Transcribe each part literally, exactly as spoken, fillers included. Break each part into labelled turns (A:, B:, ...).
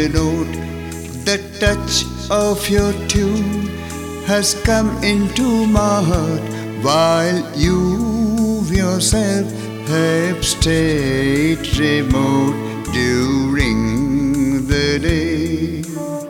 A: note. The touch of your tune has come into my heart, while you yourself have stayed remote during the day.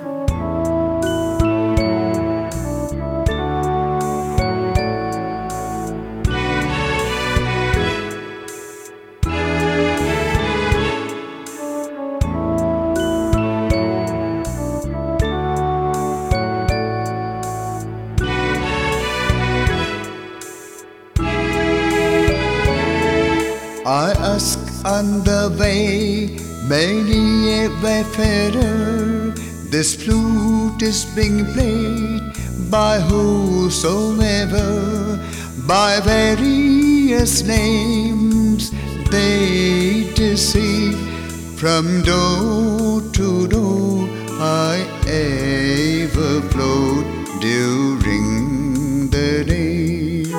A: I ask on the way, many a wayfarer, this flute is being played by whosoever, by various names they deceive. From door to door I ever float during the day.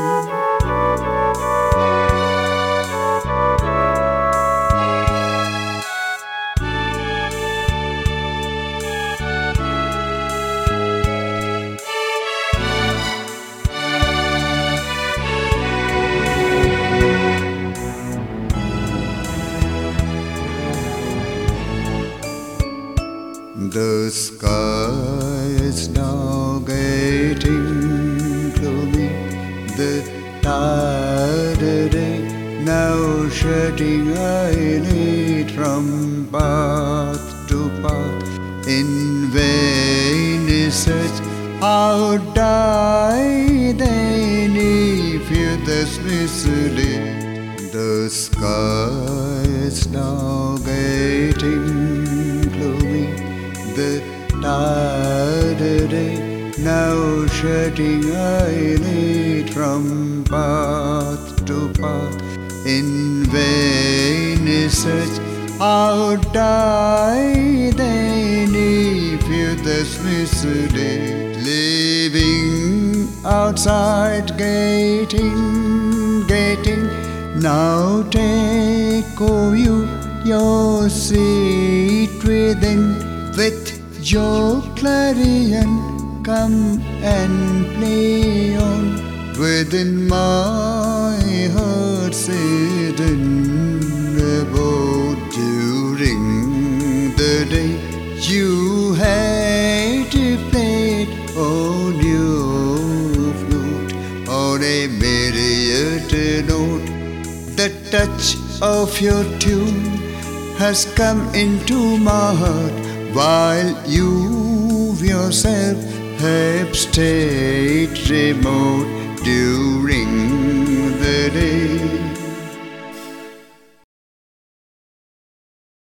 A: The sky is now getting gloomy, the tired day now shedding eyelid from path to path. In vain is search, how die then if you thus misled? The sky is now getting gloomy, the tired day now shedding eyelid from path to path. In vain is search, how die then if you thus misled? Living outside gating, gating, now take, oh you, your seat within. With your clarion come and play on, within my heart's hidden abode. During the day you had played on your flute, on a myriad note. The touch of your tune has come into my heart, while you yourself have stayed remote during the day.